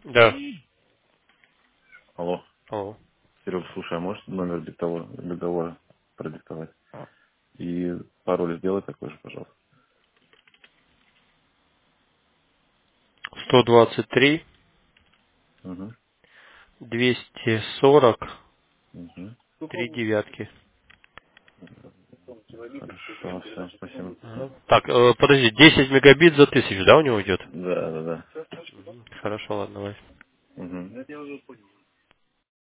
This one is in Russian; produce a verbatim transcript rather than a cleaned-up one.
Да. Алло. Алло. Серега, слушай, а можешь номер договора, договора продиктовать? И пароль сделай такой же, пожалуйста. сто двадцать три, Угу. двести сорок, Угу. три девятки. Хорошо, все, спасибо. Ага. Так, э, подожди, десять мегабит за тысячу, да, у него идет? Да, да, да. Мгм. Хорошо, ладно, давай. Угу.